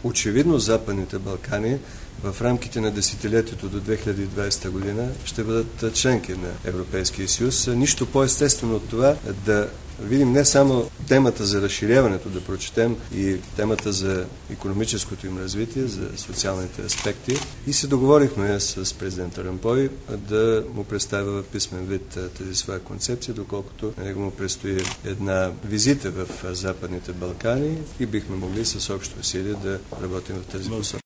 очевидно Западните Балкани в рамките на десетилетието до 2020 година ще бъдат членки на Европейския съюз. Нищо по-естествено от това да видим не само темата за разширяването, да прочетем и темата за икономическото им развитие, за социалните аспекти. И се договорихме с президента Ромпой да му представя в писмен вид тази своя концепция, доколкото на него му предстои една визита в Западните Балкани и бихме могли с общо усилие да работим в тази посока.